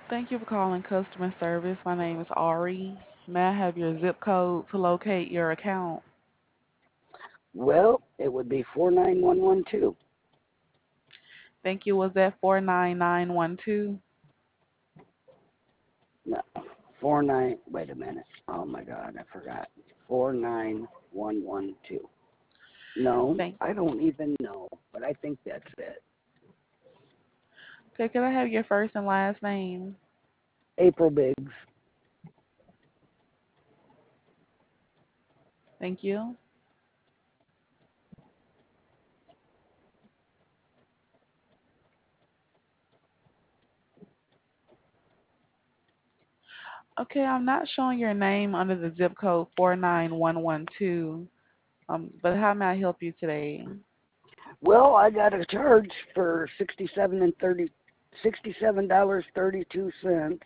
Thank you for calling customer service. My name is Ari. May I have your zip code to locate your account? Well, it would be 49112. Thank you. Was that 49912? No, 49. Wait a minute. Oh my God, I forgot. 49112. No, Thank. I don't even know, but I think that's it. Okay, could I have your first and last name? April Biggs. Thank you. Okay, I'm not showing your name under the zip code 49112. But how may I help you today? Well, I got a charge for $67.32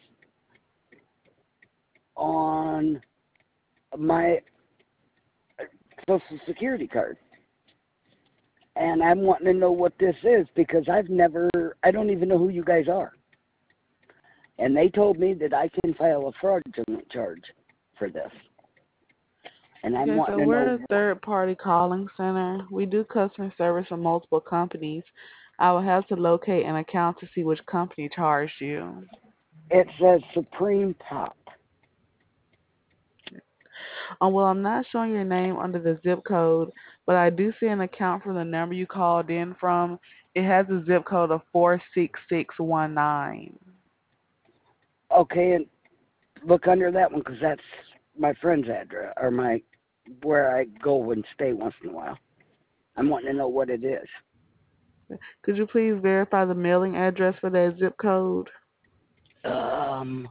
on my Social Security card. And I'm wanting to know what this is because I don't even know who you guys are. And they told me that I can file a fraudulent charge for this. And I'm Okay, wanting so to we're know, a third party calling center. We do customer service for multiple companies. I will have to locate an account to see which company charged you. it says Supreme Pop. Well, I'm not showing your name under the zip code, but I do see an account from the number you called in from. It has a zip code of 46619. Okay, and look under that one because that's my friend's address or my where I go and stay once in a while. I'm wanting to know what it is. Could you please verify the mailing address for that zip code? Um,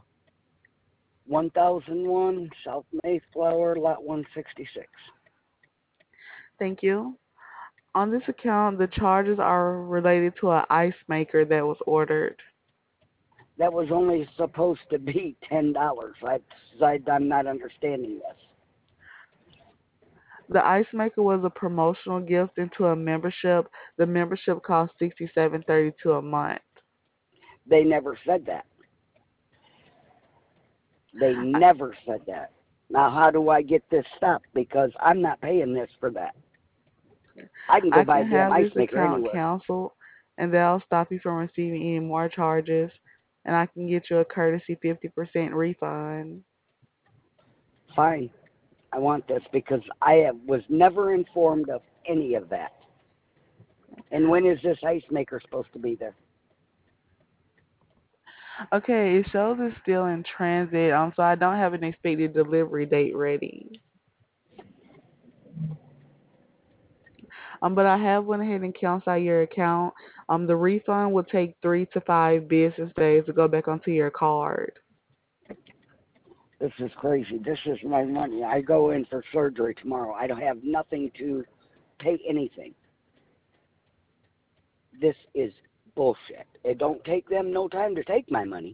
1001 South Mayflower, Lot 166. Thank you. On this account, the charges are related to an ice maker that was ordered. That was only supposed to be $10. I'm not understanding this. The ice maker was a promotional gift into a membership. The membership cost $67.32 a month. They never said that. They I, never said that. Now, how do I get this stopped? Because I'm not paying this for that. I can go I buy can a damn have ice this maker account anywhere. canceled, and that'll stop you from receiving any more charges. And I can get you a courtesy 50% refund. Fine. I want this because was never informed of any of that. And when is this ice maker supposed to be there? Okay, it shows it's still in transit, so I don't have an expected delivery date ready. But I have went ahead and canceled out your account. The refund will take 3 to 5 business days to go back onto your card. This is crazy. This is my money. I go in for surgery tomorrow. I don't have nothing to pay anything. This is bullshit. It don't take them no time to take my money.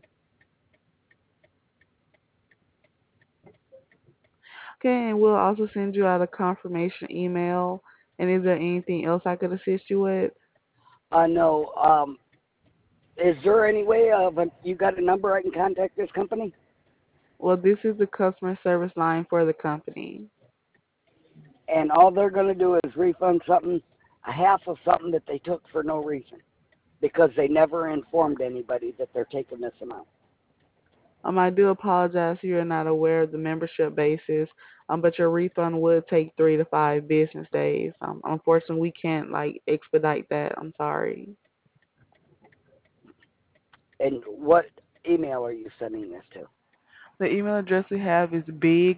Okay, and we'll also send you out a confirmation email. And is there anything else I could assist you with? No. Is there any way of you got a number I can contact this company? Well, this is the customer service line for the company. And all they're going to do is refund something, a half of something that they took for no reason, because they never informed anybody that they're taking this amount. I do apologize if you're not aware of the membership basis, but your refund would take 3 to 5 business days. Unfortunately, we can't like expedite that. I'm sorry. And what email are you sending this to? The email address we have is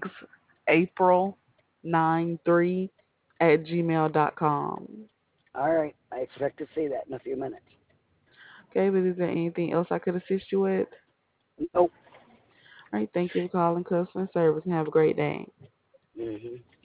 bigsapril93@gmail.com. All right, I expect to see that in a few minutes. Okay, but is there anything else I could assist you with? Nope. All right, thank you for calling customer service and have a great day. Mm-hmm.